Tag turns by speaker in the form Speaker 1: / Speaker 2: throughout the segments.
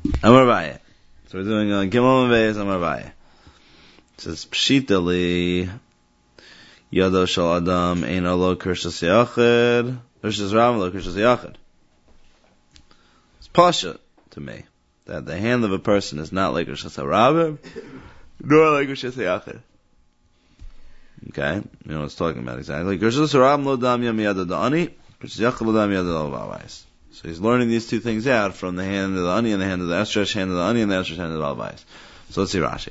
Speaker 1: Amar Abaye. So we're doing Gimel Meves Amar Abaye. It says Pshita li Yado Shal Adam Ein Alo Kershas Yachid Kershas Ram Lo Kershas Yachid. It's pasha to me that the hand of a person is not like Kershas Harabim nor like Kershas Yachid. Okay, you know what it's talking about exactly. Kershas Harabim Lo Dam Yam Yado Da'ani Kershas Yachid Lo Dam Yado Da'avais. So he's learning these two things out from the hand of the Ani and the hand of the outstretched hand of the Ani and the outstretched hand of the Balbais. So let's see Rashi.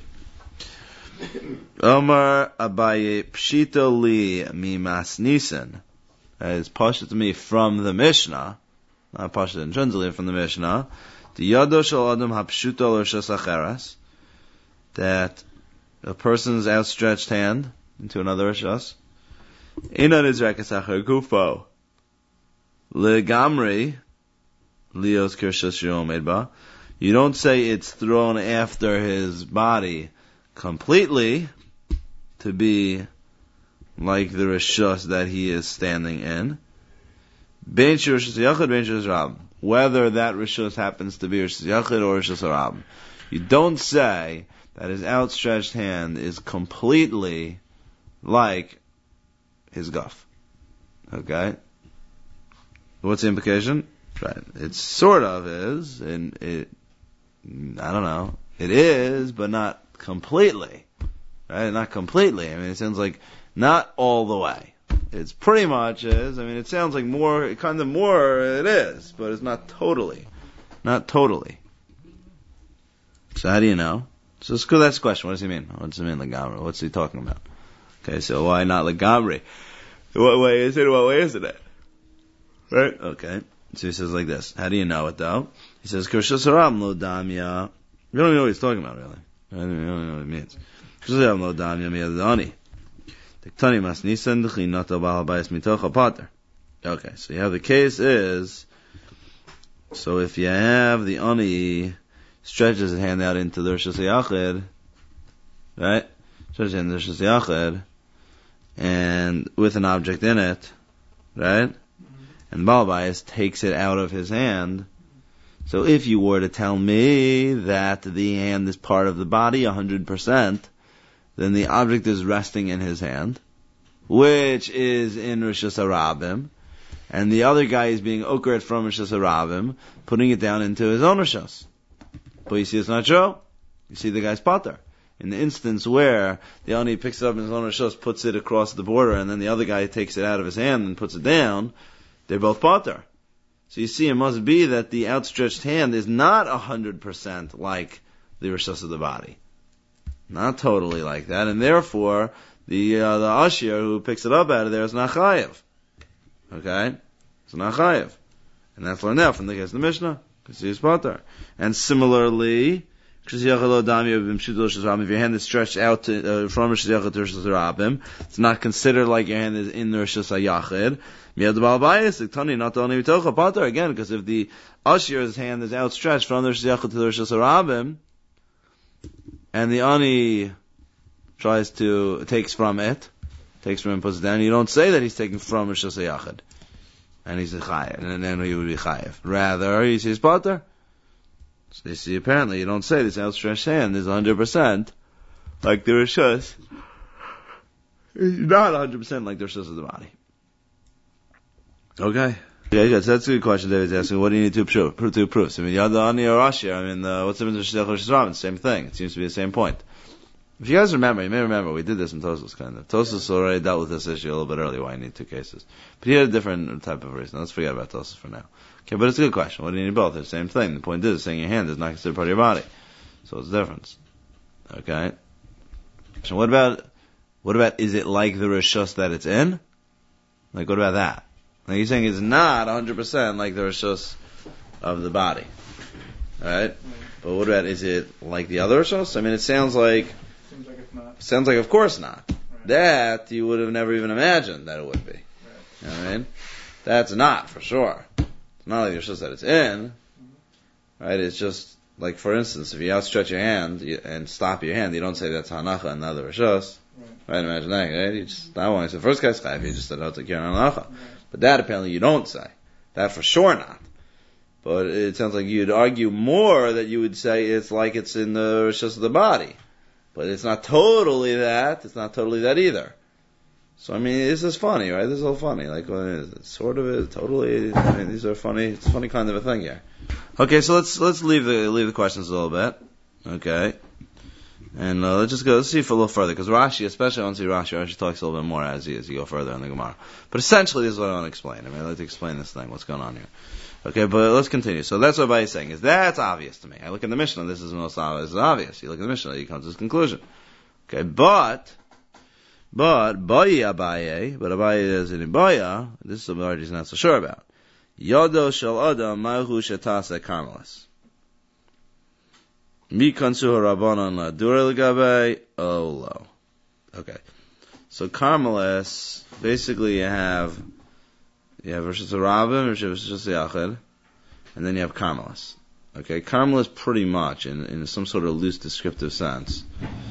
Speaker 1: Omar Abaye Pshita li mimas nisan. That is pasha to me from the Mishnah, not pasha intrinsically from the Mishnah. The Yado Shal Adam Hapshuta L'Rishas Acheres, that a person's outstretched hand into another Rishas, Inan Izrakas Acher Gufo Legamri Leos Kirshas Yomedba. You don't say it's thrown after his body completely to be like the Rishus that he is standing in. Ben Rishus Yachid, Ben Rishus Rab. Whether that Rishus happens to be Rishus Yachid or Rishus Rab. You don't say that his outstretched hand is completely like his guff. Okay? What's the implication? Right. It sort of is, and I don't know. It is, but not completely. Right? Not completely. I mean, it sounds like not all the way. It's pretty much is. I mean, it sounds like more, kind of more it is, but it's not totally. Not totally. So how do you know? So that's the question. What does he mean? What does he mean, Legamri? What's he talking about? Okay, so why not Legamri? What way is it? What way isn't it? Right? Okay. So he says like this. How do you know it though? He says, Kershas Haram Lo Damya. You don't even know what he's talking about really. You don't even know what it means. Kershas Haram Lo Damya Miyadani. Tektani Mas Nisan D'chinato Baal Bayis Mitocha Pater. Okay, so you have the case is, so if you have the Ani stretches his hand out into the Rishas Yachid, right? Stretches his hand into the Rishas Yachid, and with an object in it, right? And Baal Bayis takes it out of his hand. So if you were to tell me that the hand is part of the body 100%, then the object is resting in his hand, which is in Rishas Harabim, and the other guy is being okeret from Rishas Harabim, putting it down into his own Rishas. But you see it's not true. You see the guy's pater. In the instance where the Ani picks it up in his own Rishas, puts it across the border, and then the other guy takes it out of his hand and puts it down, they're both pater. So you see, it must be that the outstretched hand is not 100% like the Rishas of the body. Not totally like that, and therefore, the Ashir who picks it up out of there is not chayiv. Okay? It's not chayiv. And that's learned out from the case of the Mishnah, because he's pater. And similarly, if your hand is stretched out from Rishas Yachid to Rishas Harabim, it's not considered like your hand is in the Rishas Yachid. Not only pater again, because if the Ashir's hand is outstretched from the Rishas Yachid to the Rishas Harabim, and the Ani takes from it and puts it down, you don't say that he's taking from Rishas Yachid, and he's a chayiv, and then he would be chayiv. Rather, he says pater. So you see, apparently, you don't say this outstretched hand is 100% like the Rishas. It's not 100% like the Rishas of the body. Okay. Yeah, good. So that's a good question David's asking. What do you need to prove? So, I mean, Yada Ani or Ashir, what's the difference between Rishas Rabin? Same thing. It seems to be the same point. If you guys remember, you may remember, we did this in Tosfos kind of. Tosfos already dealt with this issue a little bit earlier, why you need two cases. But he had a different type of reason. Let's forget about Tosfos for now. Okay, but it's a good question. What do you need both? They're the same thing. The point is, saying your hand is not considered part of your body. So it's a difference. Okay? So what about, is it like the Rishus that it's in? Like, what about that? Like, you're saying it's not 100% like the Rishus of the body. Alright? But what about, is it like the other Rishus? I mean, it sounds like it's not. Sounds like, of course not. Right. That, you would have never even imagined that it would be. Right. You know what I mean? That's not, for sure. It's not like the Rishus that it's in. Right? It's just, like, for instance, if you outstretch your hand and stop your hand, you don't say that's Hanacha and not the Rishus. Right? Imagine that, right? You just, that one, so the first guy's Chayiv, you just said, oh, it's like Hanacha. Right. But that apparently you don't say. That for sure not. But it sounds like you'd argue more that you would say it's like it's in the rishus of the body. But it's not totally that. It's not totally that either. So, I mean, this is funny, right? This is all funny. Like, it sort of is, totally. I mean, these are funny. It's a funny kind of a thing here. Okay, so let's leave the questions a little bit. Okay. And let's see for a little further, because Rashi, especially I want to see Rashi talks a little bit more as you go further in the Gemara. But essentially, this is what I want to explain. I mean, I'd like to explain this thing, what's going on here. Okay, but let's continue. So that's what Abaye is saying, is that's obvious to me. I look in the Mishnah, this is most obvious. This is obvious. You look in the Mishnah, you come to this conclusion. Okay, but Abaye is in Ibaya, this is something he's not so sure about. Yodo shel adam mahu shetase karmelis. Mikansu harabanan la dure legabe olo. Okay. So karmelis, basically you have Rosh Hashanah, Rosh Hashanah, and then you have karmelis. Okay, karmelis pretty much, in some sort of loose descriptive sense,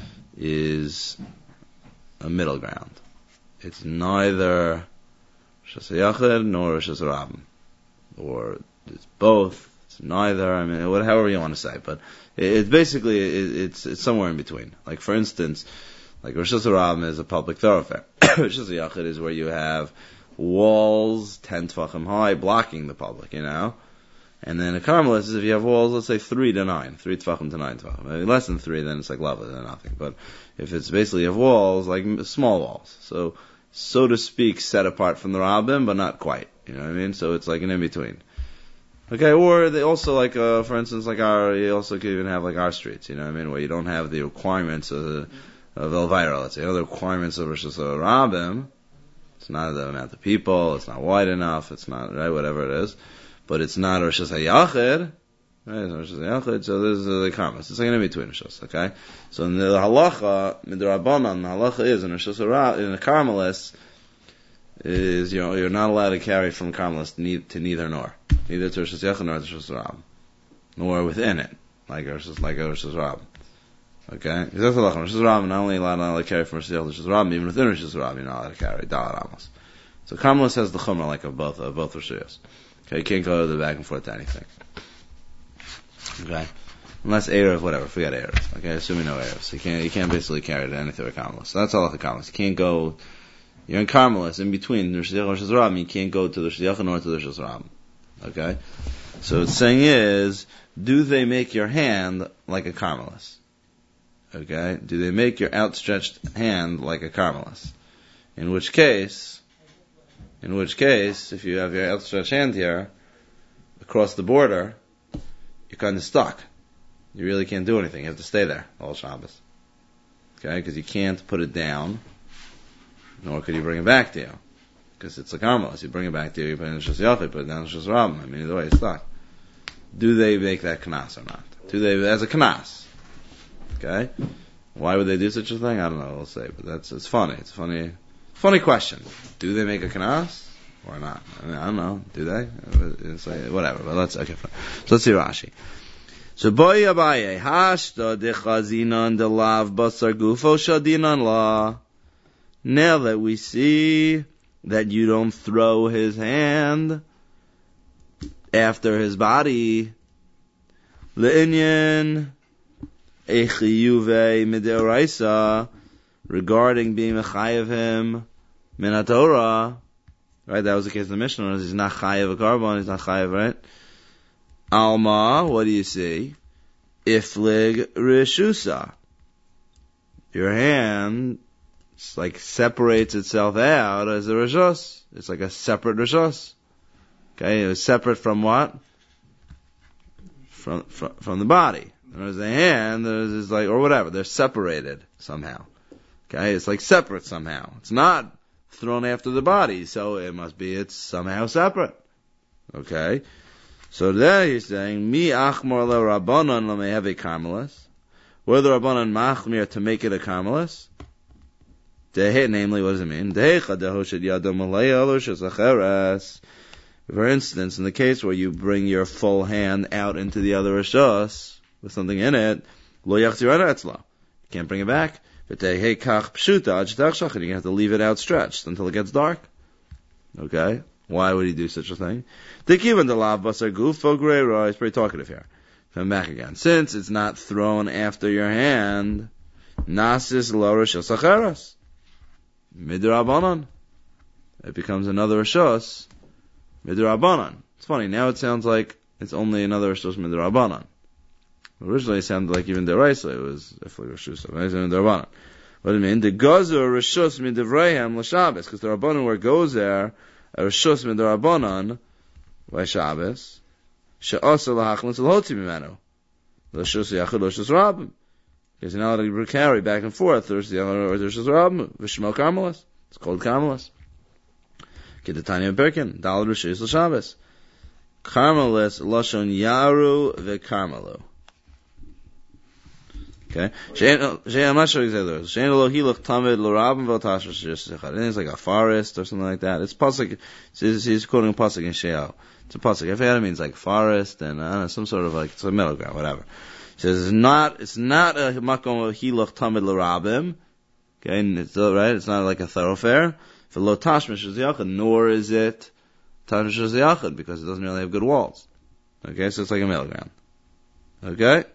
Speaker 1: is a middle ground. It's neither Rosh Hashanah nor Rosh Hashanah. Or it's both, it's neither, I mean, however you want to say, but it's basically, it's somewhere in between. Like, for instance, like Rosh Hashanah is a public thoroughfare. Rosh Hashanah is where you have walls 10 tefachim high blocking the public, you know? And then a karmelis is if you have walls, let's say 3 to 9, 3 tefachim to 9 tefachim. I mean, less than 3, then it's like lovely, then nothing. But if it's basically you have walls, like small walls, so to speak, set apart from the rabbim, but not quite. You know what I mean? So it's like an in-between. Okay, or they also like, for instance, like you also could even have like our streets, you know what I mean? Where you don't have the requirements of Elvira, let's say. You know, the requirements of Rosh Hashanah. It's not the amount of people, it's not wide enough, it's not, right, whatever it is. But it's not Rosh Hashanah, right? Rosh Hashanah, so this is the karmelis. It's like an in-between Rosh Hashanah, okay? So in the halacha, in the Rabbanan, the halacha is in Rosh Hashanah, in the karmelis, is, you know, you're not allowed to carry from karmelis to neither nor. Neither to Rosh Hashanah nor to Rosh Hashanah. Nor within it. Like a Rosh Hashanah. Okay? Because that's the halacha. Rosh Hashanah, not only allowed to carry from Rosh Hashanah to Rosh Hashanah, even within Rosh Hashanah, you're not allowed to carry Dalar Amos. So karmelis has the chumrah like of both Rosh Hashanahs. Okay? You can't go to the back and forth to anything. Okay? Unless Erev, whatever, forget Erev. Okay? Assuming no Erev. So you can't basically carry to anything with karmelis. So that's all the karmelis. You can't go, you're in karmelis, in between Rosh Hashanah and Rosh Hashanah, you can't go to the Rosh Hashanah nor to the Rosh Hashanah. Okay? So the saying is, do they make your hand like a karmelis? Okay? Do they make your outstretched hand like a karmelis? In which case, if you have your outstretched hand here, across the border, you're kind of stuck. You really can't do anything. You have to stay there all Shabbos. Okay? Because you can't put it down, nor could you bring it back to you. Because it's a karmelis. You bring it back to you, you put it in Rosh Hashanah, put it down in Rosh Hashanah. I mean, either way, it's stuck. Do they make that knas or not? Do they, as a knas? Okay? Why would they do such a thing? I don't know, we'll say, but it's funny. It's a funny question. Do they make a knas or not? I mean, I don't know. Do they? It's like, whatever, but okay, fine. So let's see Rashi. So, boy Abaye, hashta dechazinan de lav basar gufo shadinan la. Now that we see that you don't throw his hand after his body, le'inyan echiyuve midoraisa, regarding being mechayev him min haTorah, right? That was the case in the Mishnah. He's not chayev a carbon, he's not chayev, right? Alma, what do you see? Iflig rishusa. Your hand like separates itself out as a rishus. It's like a separate rishus. Okay, it was separate from what? From the body. There's the hand, there's like, or whatever, they're separated somehow. Okay, it's like separate somehow. It's not thrown after the body, so it's somehow separate. Okay? So there he's saying, Mi achmor le rabbanon le meheve karmelis. Were the rabbanon machmir to make it a karmelis? Namely, what does it mean? For instance, in the case where you bring your full hand out into the other rishos with something in it, you can't bring it back. You have to leave it outstretched until it gets dark. Okay? Why would he do such a thing? The kivan the lav basar guf fogreira is pretty talkative here. Come back again. Since it's not thrown after your hand, nasis lorish asacheras midrabanan. It becomes another rishos midrabanan. It's funny. Now it sounds like it's only another rishos midrabanan. Originally, it sounded like even deraisa. It was definitely rishos midrabanan. What do you mean? The gazur rishos midrayam l'shabbos, because the rabbanan where it goes there, a rishos midrabanan by Shabbos. She'asa lahachmas l'hotzi mimenu. L'shus yachid l'shus rabbim. Because now that you carry back and forth, there's the other l'shus rabbim. V'shmo karmelis. It's called karmelis. Get the tiny of Birkin. Dalad rishus l'Shabbos. Karmelis lashon yaru v'karmelu. Okay. I'm not sure exactly. It's like a forest or something like that. It's pasuk. He's quoting a pasuk in Sheol. It's a pasuk. I forget it means like forest and some sort of like it's a middle ground, whatever. It says it's not a makom hilach tamid l'rabim. Okay, and it's right. It's not like a thoroughfare. For lo tashmish yachad, nor is it tashmish yachad because it doesn't really have good walls. Okay, so it's like a middle ground. Okay.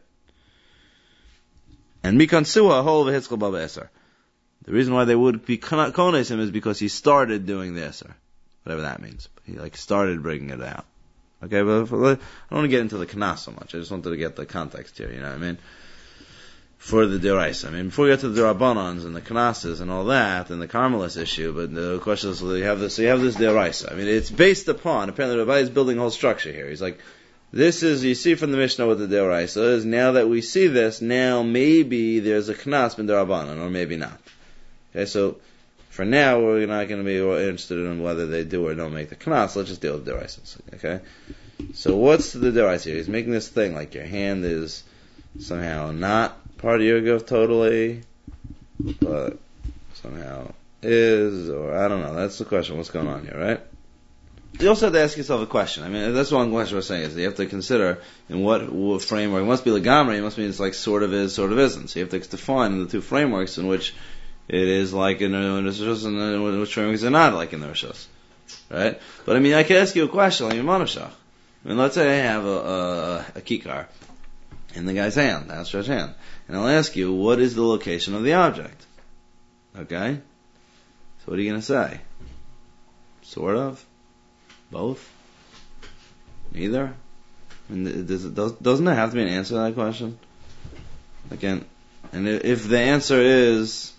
Speaker 1: And Mikan Suha, whole of Hitzkel Baba Eser. The reason why they would be kones him is because he started doing the Eser. Whatever that means. He started bringing it out. Okay, but I don't want to get into the Knas so much. I just wanted to get the context here, you know what I mean? For the Deraisa. I mean, before we get to the Rabbanans and the Knases and all that, and the Carmelis issue, but the question is, you have this Deraisa. I mean, it's based upon, apparently Rabbi is building a whole structure here. He's like, this is, you see from the Mishnah what the Deoraisa is. Now that we see this, now maybe there's a Knas ben Derabanan, or maybe not. Okay, so for now we're not going to be interested in whether they do or don't make the Knas. Let's just deal with Deoraisas. Okay, so what's the Deoraisa here? He's making this thing like your hand is somehow not part of your guf totally, but somehow is, or I don't know. That's the question. What's going on here, right? You also have to ask yourself a question. I mean, that's one question we're saying is that you have to consider in what framework. It must be legamri. It must mean it's like sort of is, sort of isn't. So you have to define the two frameworks in which it is like in the Rishos and which frameworks are not like in the Rishos. Right? But I mean, I can ask you a question like in Manashach. I mean, let's say I have a kikar in the guy's hand, outstretched hand. And I'll ask you, what is the location of the object? Okay? So what are you going to say? Sort of? Both? Neither? I mean, doesn't there have to be an answer to that question? Again, and if the answer is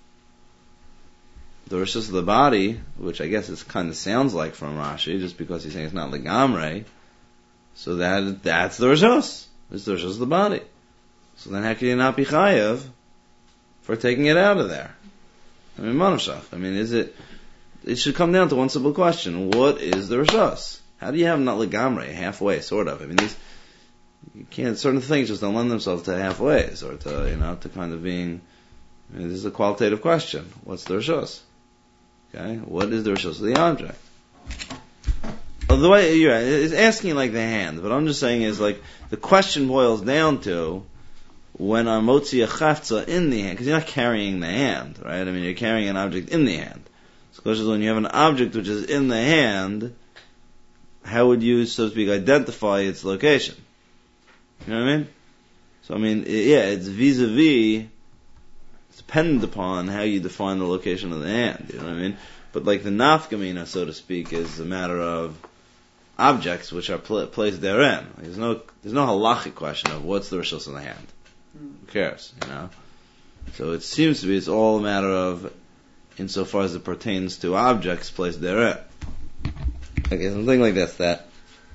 Speaker 1: the rishos of the body, which I guess it kind of sounds like from Rashi, just because he's saying it's not legamre, so that's the rishos. It's the rishos of the body. So then how can you not be chayav for taking it out of there? I mean, Manashach. I mean, it should come down to one simple question. What is the rishos? How do you have not legamre, halfway, sort of? I mean, certain things just don't lend themselves to halfways, or to, to kind of being, this is a qualitative question. What's the rishos? Okay? What is the rishos of the object? Well, the way, you're right, it's asking like the hand, but I'm just saying is like, the question boils down to, when I'm motzi a chaftza in the hand, because you're not carrying the hand, right? I mean, you're carrying an object in the hand. So the question is, when you have an object which is in the hand, how would you, so to speak, identify its location? You know what I mean? So I mean, it's vis-a-vis, it's dependent upon how you define the location of the hand, you know what I mean? But like the nafkamina, so to speak, is a matter of objects which are placed therein. There's no halachic question of what's the rishos in the hand. Who cares, So it seems to be it's all a matter of insofar as it pertains to objects placed therein. Okay, something like this, that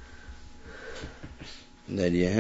Speaker 1: you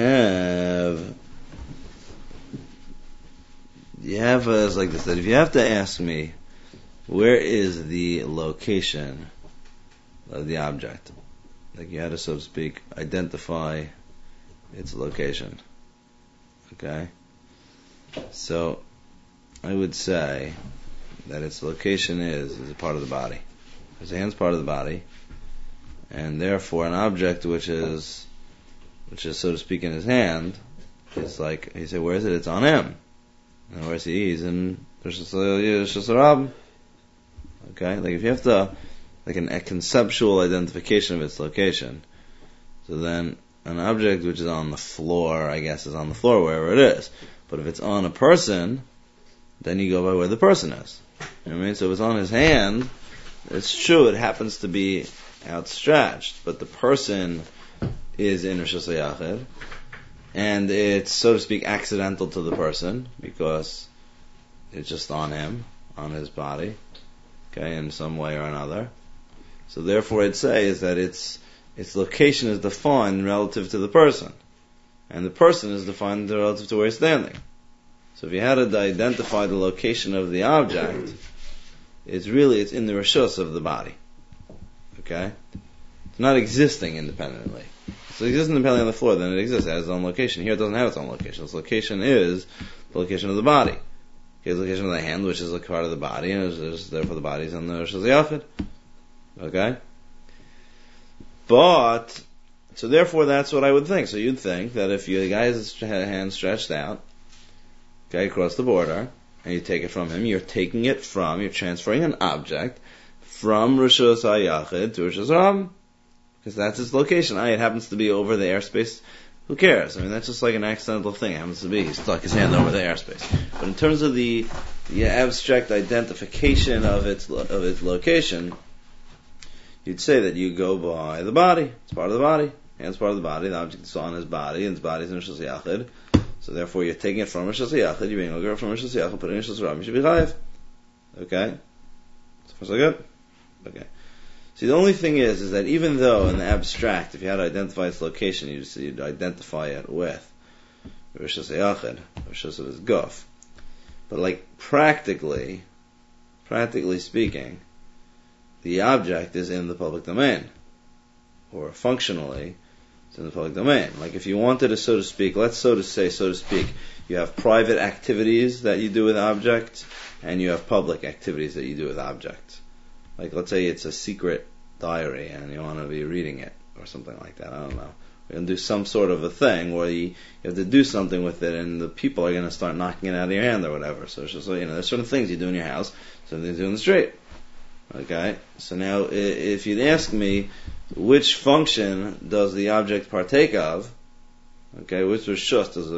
Speaker 1: have it's like this, that if you have to ask me where is the location of the object, like you had to, so to speak, identify its location. Okay? So I would say that its location is a part of the body. Because the hand's part of the body, and therefore an object which is so to speak in his hand is like, he said, where is it? It's on him. And where's he? He's in Rishos Harabim. Okay, like if you have to, a conceptual identification of its location. So then an object which is on the floor, I guess, is on the floor wherever it is. But if it's on a person, then you go by where the person is. You know what I mean? So if it's on his hand, it's true, it happens to be outstretched, but the person is in Rosh Hashanah, and it's, so to speak, accidental to the person, because it's just on him, on his body, okay, in some way or another. So therefore I'd say is that its location is defined relative to the person, and the person is defined relative to where he's standing. So if you had to identify the location of the object, it's in the reshus of the body. Okay? It's not existing independently. So it exists independently on the floor, then it exists. It has its own location. Here it doesn't have its own location. Its location is the location of the body. Okay, the location of the hand, which is a part of the body, and therefore the body is on the reshus yachid. Okay? But, so therefore that's what I would think. So you'd think that if the guy has his hand stretched out, okay, across the border, and you take it from him, you're transferring an object from Rishus HaYachid to Rishus Ram, because that's its location. It happens to be over the airspace. Who cares? I mean, that's just like an accidental thing. It happens to be. He stuck his hand over the airspace. But in terms of the abstract identification of its location, you'd say that you go by the body. It's part of the body. Hand's part of the body. The object is on his body, and his body is in Rishus HaYachid. So therefore, you're taking it from Rishus HaYachid, you're being a girl from Rishus HaYachid, putting it in Rishus Ram, you should be chayiv. Okay? So far so good? Okay. See, the only thing is that even though in the abstract, if you had to identify its location, you'd identify it with Rishus HaYachid, Rishus of his guf. But like practically speaking, the object is in the public domain. Or functionally, it's in the public domain. Like if you wanted to, so to speak, you have private activities that you do with objects, and you have public activities that you do with objects. Like let's say it's a secret diary, and you want to be reading it, or something like that, I don't know. You're going to do some sort of a thing where you have to do something with it, and the people are going to start knocking it out of your hand or whatever. So it's just, there's certain things you do in your house, certain things you do in the street. Okay? So now, if you'd ask me, which function does the object partake of? Okay, which reshus does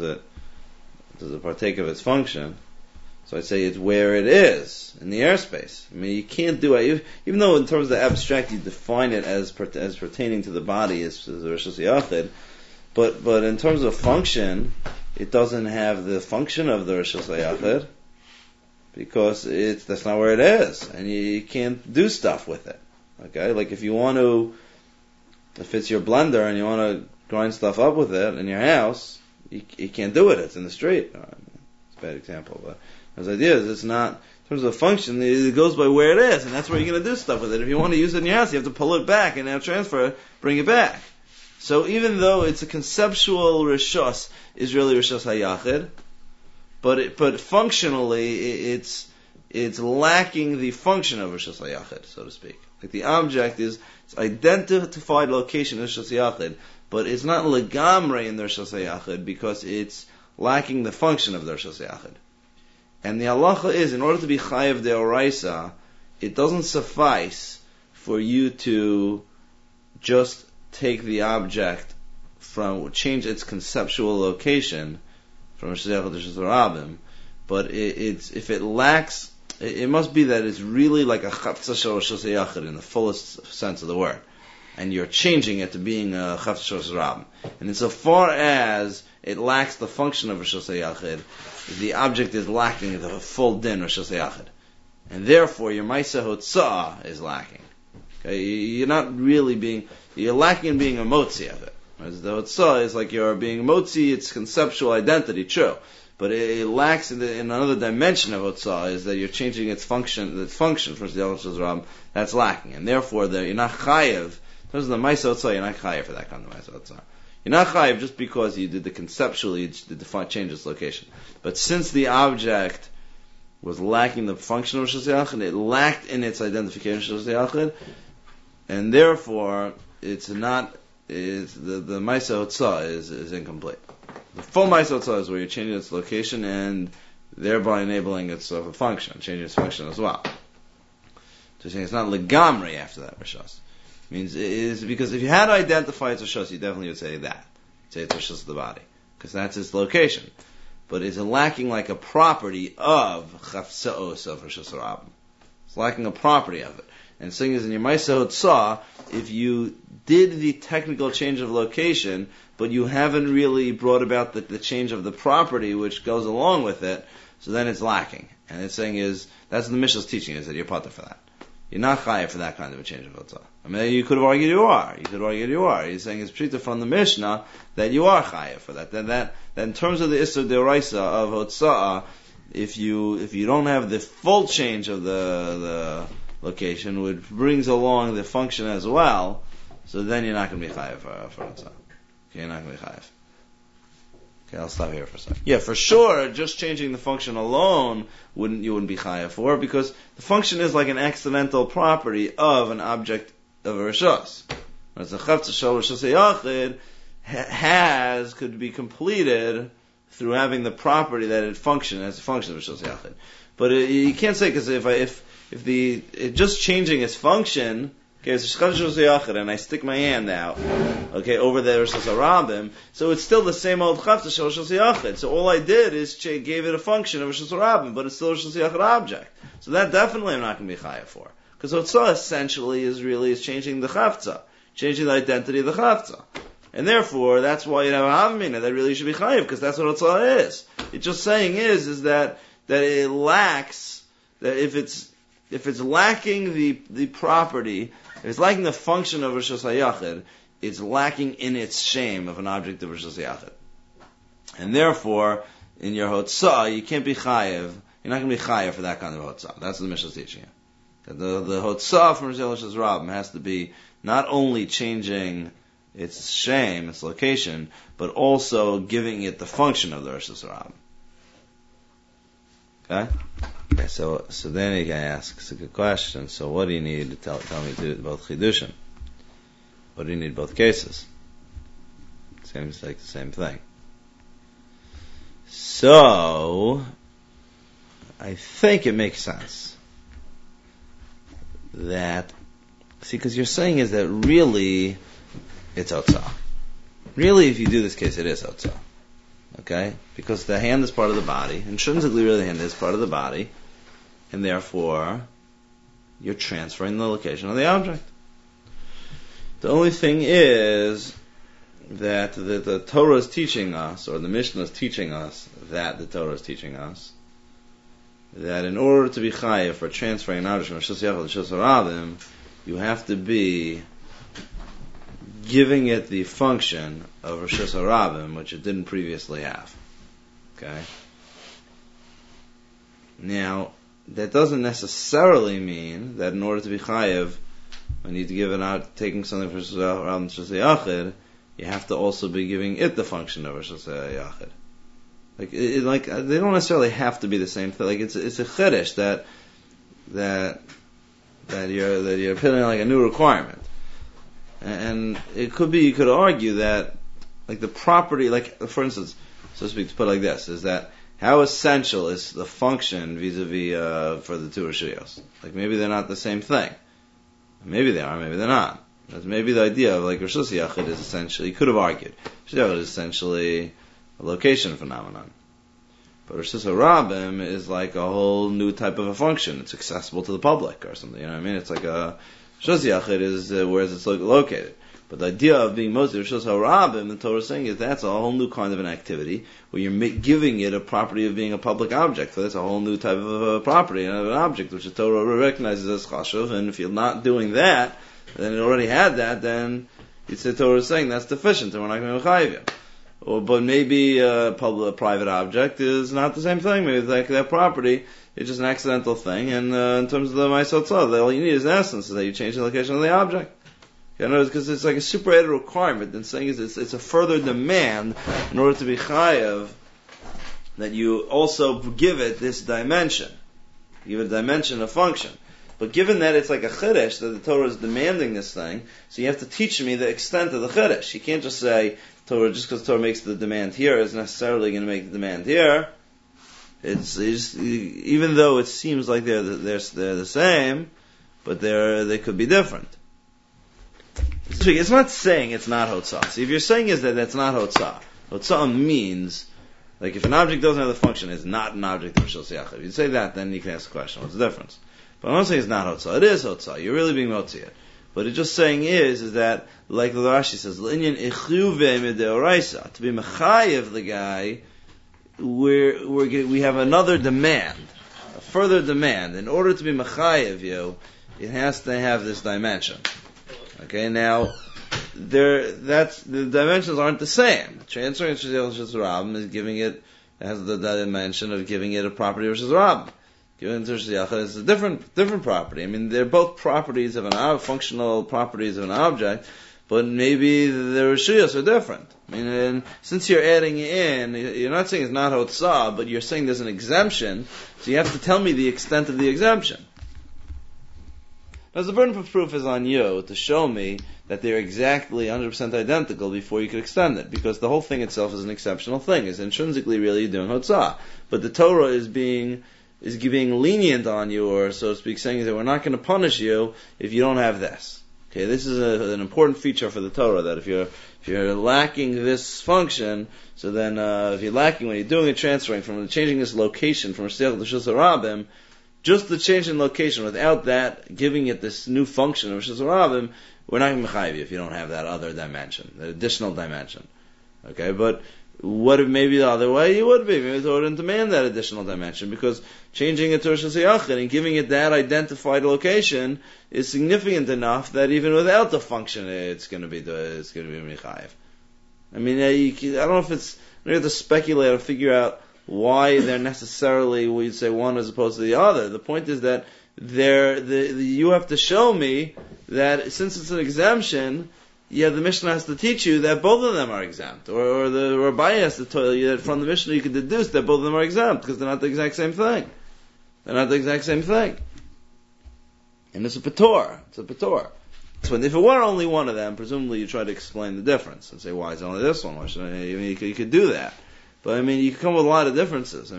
Speaker 1: it partake of its function? So I'd say it's where it is in the airspace. I mean, you can't do it, even though in terms of the abstract you define it as pertaining to the body as the reshus yachid, but in terms of function, it doesn't have the function of the reshus yachid because that's not where it is, and you can't do stuff with it. Okay, like if it's your blender and you want to grind stuff up with it in your house, you can't do it. It's in the street. It's a bad example, but the idea is it's not, in terms of function, it goes by where it is, and that's where you're going to do stuff with it. If you want to use it in your house, you have to pull it back and now transfer it, bring it back. So even though it's a conceptual reshus, is really reshus hayachid, but functionally it's lacking the function of reshus hayachid, so to speak. Like the object is its identified location in reshus hayachid, but it's not legamre in the reshus hayachid because it's lacking the function of the reshus hayachid. And the halacha is, in order to be chayiv deoraisa, it doesn't suffice for you to just take the object change its conceptual location from Rishus HaYachid to Rishus Rabim, but if it lacks, it must be that it's really like a chavtza shel Rishus HaYachid in the fullest sense of the word, and you're changing it to being a chavtza shel Rishus Rabim. And insofar as it lacks the function of Rishus HaYachid, the object is lacking the full din Rishus HaYachid, and therefore your Maisa Hotzah is lacking. Okay, you're lacking in being a motzi of it. Whereas the Hotzah is like you're being motzi, its conceptual identity, true, but it lacks in another dimension of Hotzah is that you're changing its function from Rishus Rabim. That's lacking, and therefore you're not chayiv. In terms of the Maisa Hotzah, you're not chayiv for that kind of Maisa Hotzah. You're not chayiv just because you did the conceptually, you did change its location. But since the object was lacking the function of Rishus HaYachid, it lacked in its identification of Rishus HaYachid, and therefore the Maisa Hotzah is incomplete. The full Maisa Hotzah is where you're changing its location and thereby enabling its function, changing its function as well. So saying it's not legamri after that rishos. Means it is because if you had to identify it's rishos, you definitely would say that. Say it's rishos of the body. Because that's its location. But it's lacking like a property of chafsa'os of rishos harabim. It's lacking a property of it. And the thing is, in your Maisa Hotzah, if you did the technical change of location, but you haven't really brought about the change of the property which goes along with it, so then it's lacking. And it's saying is, that's the Mishnah's teaching, is that you're potter for that. You're not chayav for that kind of a change of Hotzah. I mean, you could have argued you are. He's saying it's pshita from the Mishnah that you are chayav for that. That in terms of the Isser Deoraisa of Hotzah, if you don't have the full change of the location, which brings along the function as well, so then you're not going to be chayav for Hotzah. Okay, you're not going to be chayav. Okay, I'll stop here for a second. Yeah, for sure, just changing the function alone you wouldn't be chayav for, because the function is like an accidental property of an object of a rishos. Whereas the chavtza shel rishos hayachid could be completed through having the property that it function as a function of rishos hayachid. But you can't say, because if just changing its function, okay, it's rishos hayachid, and I stick my hand out, okay, over the rishos harabim, so it's still the same old chavtza shel rishos hayachid. So all I did is gave it a function of rishos harabim, but it's still a rishos hayachid object. So that definitely I'm not going to be chayav for. Because Hotzah essentially is changing the chavtza, changing the identity of the chavtza. And therefore, that's why you have a havamina that really should be chayav, because that's what Hotzah is. It's just saying is that it lacks, that if it's lacking the property, if it's lacking the function of Rishos HaYachid, it's lacking in its shame of an object of Rishos HaYachid. And therefore, in your Hotzah, you can't be chayav, you're not going to be chayav for that kind of Hotzah. That's what the Mishnah is teaching you. The Hotzah from Rishos Harabim has to be not only changing its shame, its location, but also giving it the function of the Rishos Harabim. Okay, so then you can ask, it's a good question, so what do you need to tell me to do both Chidushim? What do you need both cases? Seems like the same thing. So, I think it makes sense that, because you're saying is that really it's Hotzah. Really, if you do this case, it is Hotzah. Okay? Because the hand is part of the body, intrinsically really the hand is part of the body, and therefore you're transferring the location of the object. The only thing is that the Torah is teaching us, or the Mishnah is teaching us, that the Torah is teaching us, that in order to be chayav for transferring an object from Rishos HaYachid to Rishos Harabim, you have to be giving it the function of Rishos Harabim, which it didn't previously have. Okay? Now, that doesn't necessarily mean that in order to be chayav, when you give it out, taking something from Rishos Harabim to Rishos HaYachid, you have to also be giving it the function of Rishos HaYachid. Like they don't necessarily have to be the same thing. Like it's a chiddush that you're putting like a new requirement, and it could be, you could argue that like the property, like for instance, so to speak, to put it like this, is that how essential is the function vis-a-vis for the two rishiyos? Like maybe they're not the same thing. Maybe they are, maybe they're not. That's maybe the idea of like Rishos HaYachid is essentially, you could have argued, Rishos HaYachid is essentially a location phenomenon. But Rishos Harabim is like a whole new type of a function. It's accessible to the public or something. You know what I mean? It's like a Rishos HaYachid is where it's located. But the idea of being mostly Rishos Harabim, the Torah is saying, is that's a whole new kind of an activity where you're giving it a property of being a public object. So that's a whole new type of a property of an object which the Torah recognizes as chashuv. And if you're not doing that, then it already had that, then it's the Torah is saying that's deficient, and we're not going to chayiv you. But maybe a private object is not the same thing. Maybe like that property is just an accidental thing. And in terms of the Maisa Hotzah, all you need is an essence, is that you change the location of the object. You know, because it's like a super added requirement. And saying is it's a further demand in order to be chayav that you also give it this dimension. You give it a dimension, a function. But given that it's like a chiddush, that the Torah is demanding this thing, so you have to teach me the extent of the chiddush. You can't just say, Torah, just because Torah makes the demand here is necessarily going to make the demand here. It's even though it seems like they're the same, but they could be different. It's not saying it's not Hotzah. See, if you're saying is that that's not Hotzah, Hotzah means, like if an object doesn't have the function, it's not an object of Rishos Yachid. If you say that, then you can ask a question, what's the difference? But I'm not saying it's not Hotzah. It is Hotzah. You're really being Motzi it. But it's just saying is that, like the Rashi says, L'inyan Echuve Mideoraisa, to be Mechayev the guy, we have another demand, a further demand. In order to be Mechayev you, it has to have this dimension. Okay, now, the dimensions aren't the same. Transferring it to Rishos Rabim is giving it, has the dimension of giving it a property of Rishos Rabim. Giving it to Rishos Yachid is a different property. I mean, they're both properties of functional properties of an object, but maybe the Rishuyos are different. I mean, and since you're adding in, you're not saying it's not Hotzah, but you're saying there's an exemption, so you have to tell me the extent of the exemption. Now, the burden of proof is on you to show me that they're exactly 100% identical before you could extend it, because the whole thing itself is an exceptional thing. It's intrinsically really doing Hotzah. But the Torah is being lenient on you, or so to speak, saying that we're not going to punish you if you don't have this. Okay, this is an important feature for the Torah, that if you're lacking this function, so then if you're lacking when you're doing a transferring from changing this location from Rishos to Rishos Rabim, just the change in location without that giving it this new function of Rishos Rabim, we're not going to mechayev you if you don't have that other dimension, that additional dimension. Okay, but what if maybe the other way you would be? Maybe the Torah didn't demand that additional dimension, because changing it to Rishos Yachid and giving it that identified location is significant enough that even without the function, it's going to be mechayev. I mean, I don't know if you have to speculate or figure out why they're necessarily, we'd say, one as opposed to the other. The point is that you have to show me that since it's an exemption, the Mishnah has to teach you that both of them are exempt. Or the Rabbi has to tell you that from the Mishnah you can deduce that both of them are exempt, because they're not the exact same thing. They're not the exact same thing. And it's a Pator. It's a Pator. So if it were only one of them, presumably you try to explain the difference and say, why is it only this one? Why should you could do that. But I mean, you can come with a lot of differences.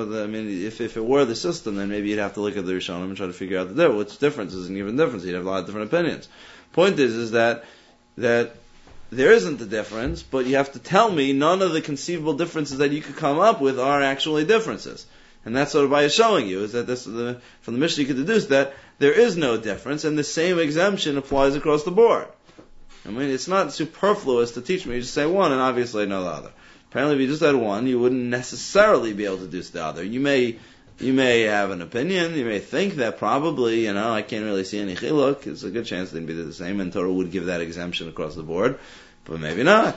Speaker 1: If it were the system, then maybe you'd have to look at the Rishonim and try to figure out which differences and given difference. You'd have a lot of different opinions. Point is that there isn't a difference, but you have to tell me none of the conceivable differences that you could come up with are actually differences. And that's what Rabbi is showing you, is that from the Mishnah you could deduce that there is no difference, and the same exemption applies across the board. I mean, it's not superfluous to teach me. You just say one, and obviously know the other. Apparently, if you just had one, you wouldn't necessarily be able to deduce the other. You may have an opinion. You may think that probably, I can't really see any chiluk. It's a good chance they'd be the same, and Torah would give that exemption across the board, but maybe not.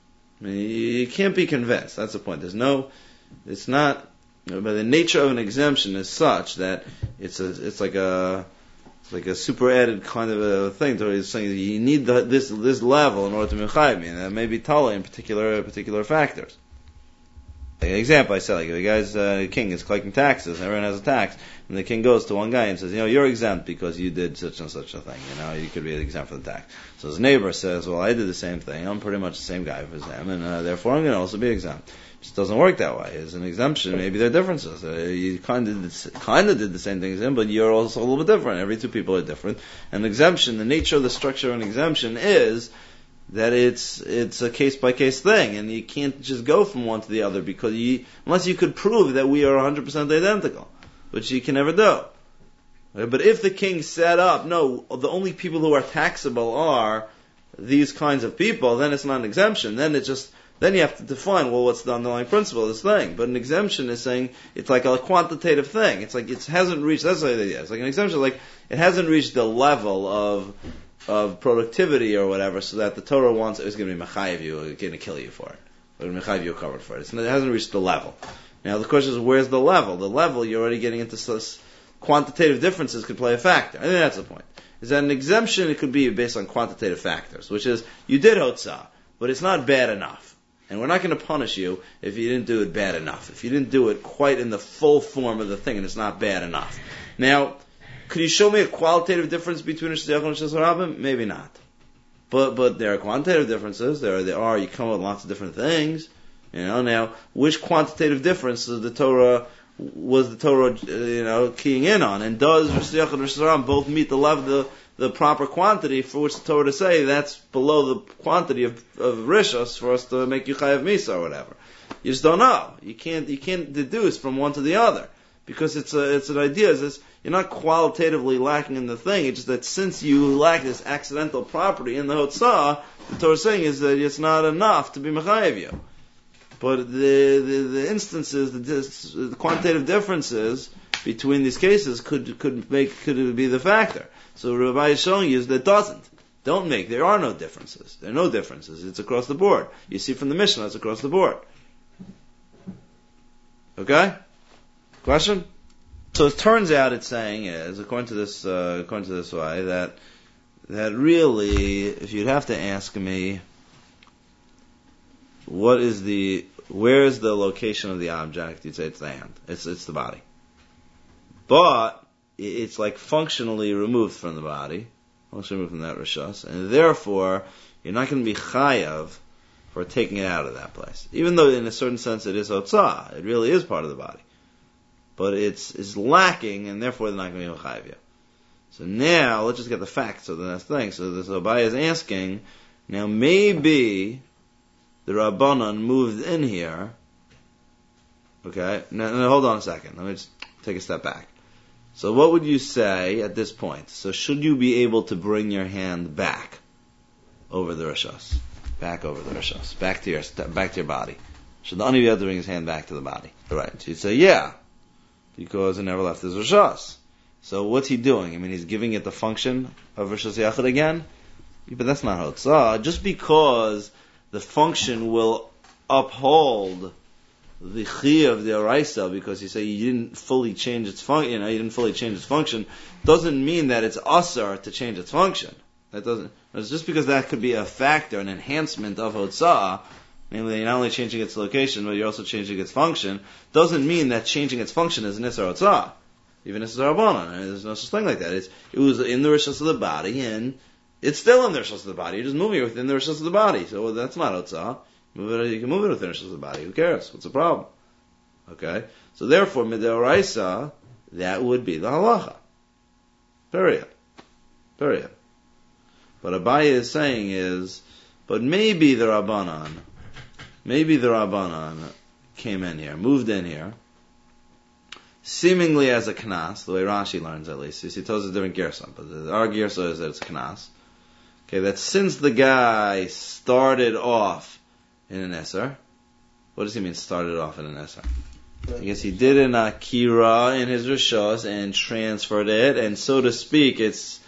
Speaker 1: I mean, you can't be convinced. That's the point. It's not. But the nature of an exemption is such that it's like a super added kind of a thing. So he's saying that you need this level in order to mechayev me, and that may be tala in particular factors. Like an example, I said, like if a guy's king is collecting taxes, and everyone has a tax, and the king goes to one guy and says, you're exempt because you did such and such a thing. You could be exempt from the tax. So his neighbor says, well, I did the same thing. I'm pretty much the same guy as him, and therefore I'm going to also be exempt. It just doesn't work that way. As an exemption, maybe there are differences. You kind of did the same thing as him, but you're also a little bit different. Every two people are different. An exemption, the nature of the structure of an exemption is that it's a case-by-case thing, and you can't just go from one to the other, because unless you could prove that we are 100% identical, which you can never do. But if the king set up, no, the only people who are taxable are these kinds of people, then it's not an exemption. Then you have to define, what's the underlying principle of this thing? But an exemption is saying it's like a quantitative thing. It's like it hasn't reached. That's the idea. It's like an exemption, like it hasn't reached the level of productivity or whatever, so that the Torah wants it's going to be mechayev you, it's going to kill you for it, or mechayev you covered for it. It hasn't reached the level. Now the question is, where's the level? The level, you're already getting into quantitative differences could play a factor. I think that's the point. Is that an exemption? It could be based on quantitative factors, which is you did hotzah, but it's not bad enough, and we're not going to punish you if you didn't do it bad enough. If you didn't do it quite in the full form of the thing, and it's not bad enough. Now, could you show me a qualitative difference between Rishos Yachid and Rishos Rabim? Maybe not. But there are quantitative differences. There are. You come up with lots of different things. Now, which quantitative difference does the Torah was the Torah, keying in on? And does Rosh Hashanah and Rosh Hashanah both meet the level, the proper quantity for which the Torah to say that's below the quantity of rishos for us to make you chayav misa or whatever? You just don't know. You can't deduce from one to the other because it's an idea. You're not qualitatively lacking in the thing. It's just that since you lack this accidental property in the hotzah, the Torah is saying is that it's not enough to be mechayev you. But the instances, the quantitative differences between these cases could be the factor. So Rabbi is showing you is that don't make. There are no differences. There are no differences. It's across the board. You see from the Mishnah, it's across the board. Okay? Question? So it turns out it's saying is, according to this way, that really, if you'd have to ask me, where is the location of the object? You'd say it's the hand. It's the body. But it's like functionally removed from the body, functionally removed from that rishos, and therefore you're not going to be chayav for taking it out of that place. Even though in a certain sense it is otzah, it really is part of the body. But it's lacking, and therefore they're not going to be chayav. So now, let's just get the facts of the next thing. So this Abaye is asking, now maybe the Rabbanan moved in here. Okay? Now hold on a second. Let me just take a step back. So what would you say at this point? So should you be able to bring your hand back over the rishos? Back over the rishos. Back to your body. Should the ani be able to bring his hand back to the body? Right. So you'd say, yeah. Because it never left his rishos. So what's he doing? I mean, he's giving it the function of rishos yachid again? But that's not hotzah. Just because the function will uphold the chi of the oraisa, because you say you didn't fully change its function, doesn't mean that it's asar to change its function. That doesn't. It's just because that could be a factor, an enhancement of hotzah, namely you're not only changing its location, but you're also changing its function, doesn't mean that changing its function is an isar hotzah. Even isar rabbanan. There's no such thing like that. It was in the rishos of the body, and it's still in the rishos of the body. You're just moving it within the rishos of the body. So that's not hotzah. You can move it within the rishos of the body. Who cares? What's the problem? Okay? So therefore, midoraisa, that would be the halacha. Period. What Abaye is saying is, but maybe the Rabbanan came in here, moved in here, seemingly as a knas, the way Rashi learns at least. He tells us a different gersa, but our gersa is that it's knas. Okay, that since the guy started off in an Eser, what does he mean started off in an Eser? I guess he did an Akira in his Rishos and transferred it, and so to speak, it's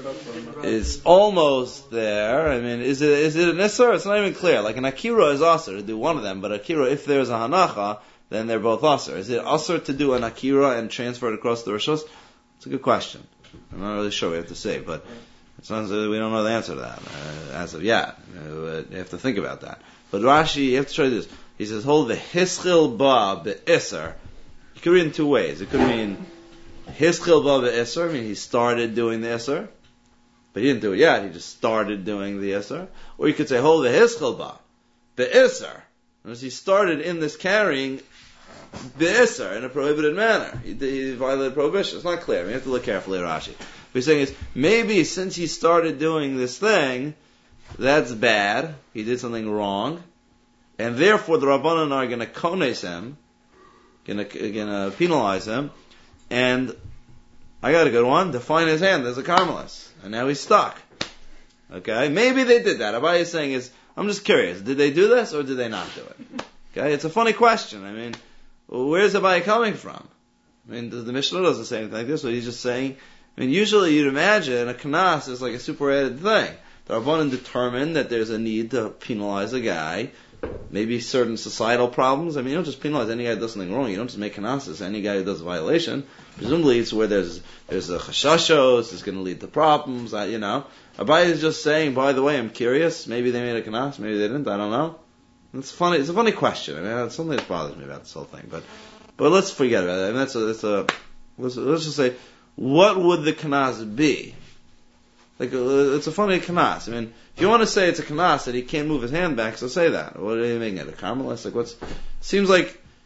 Speaker 1: almost there. I mean, is it an Eser? It's not even clear. Like an Akira is Aser to do one of them, but Akira, if there's a Hanacha, then they're both Aser. Is it Aser to do an Akira and transfer it across the Rishos? It's a good question. I'm not really sure what we have to say, but it sounds like we don't know the answer to that as of yet. You have to think about that. But Rashi, you have to try this. He says, hold the hischil ba be'isr. You could read in two ways. It could mean hischil ba be'isr, I mean he started doing the isr, but he didn't do it yet, he just started doing the isr. Or you could say, hold the hischil ba be'isr. As he started in this carrying be'isr, in a prohibited manner. He violated prohibition. It's not clear. I mean, you have to look carefully at Rashi. What he's saying is, maybe since he started doing this thing, that's bad. He did something wrong. And therefore the Rabbanan are going to kones him, going to penalize him, and I got a good one, define his hand as a Carmelist. And now he's stuck. Okay? Maybe they did that. Abaye is saying I'm just curious, did they do this or did they not do it? Okay? It's a funny question. I mean, where's Abaye coming from? I mean, the Mishnah doesn't say anything like this, but he's just saying, I mean, usually you'd imagine a knas is like a super added thing. The Rabbanan determined that there's a need to penalize a guy, maybe certain societal problems. I mean, you don't just penalize any guy who does something wrong. You don't just make kanasis any guy who does a violation. Presumably it's where there's a chashashos, it's going to lead to problems, Abaye is just saying, by the way, I'm curious, maybe they made a kanas, maybe they didn't, I don't know. It's funny, it's a funny question. I mean, it's something that bothers me about this whole thing, but let's forget about it. I mean, let's just say, what would the kanas be? Like, it's a funny kanas. I mean, if you want to say it's a kanas that he can't move his hand back, so say that. What are you making it? A Carmelist? Like, seems like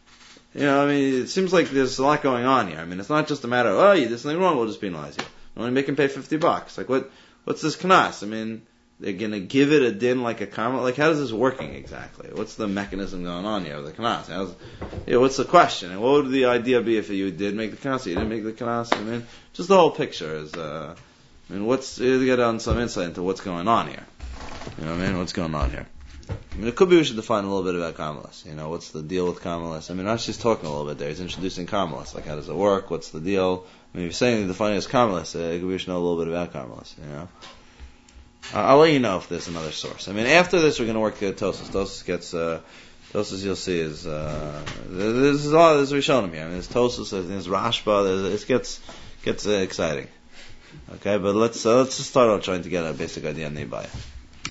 Speaker 1: it seems like there's a lot going on here. I mean, it's not just a matter of, oh, you did something wrong, we'll just penalize you. We only make him pay $50. Like, what's this knas? I mean, they're gonna give it a din like a karma? Like, how is this working exactly? What's the mechanism going on here with the knas? What's the question? And what would the idea be if you did make the knas, you didn't make the knas? I mean, just the whole picture is, you get on some insight into what's going on here. You know what I mean? What's going on here? I mean, it could be we should define a little bit about Karmelis. What's the deal with Karmelis? I mean, Rashi's talking a little bit there. He's introducing Karmelis. Like, how does it work? What's the deal? I mean, if you're saying defining it as Karmelis, we should know a little bit about Karmelis, I'll let you know if there's another source. I mean, after this, we're going to work at Tosos. Tosos gets, Tosos you'll see is, this is all, this is Rishonim here. I mean, there's Tosos, there's Rashba, it gets exciting. Okay, but let's just start out trying to get a basic idea on Nebaya.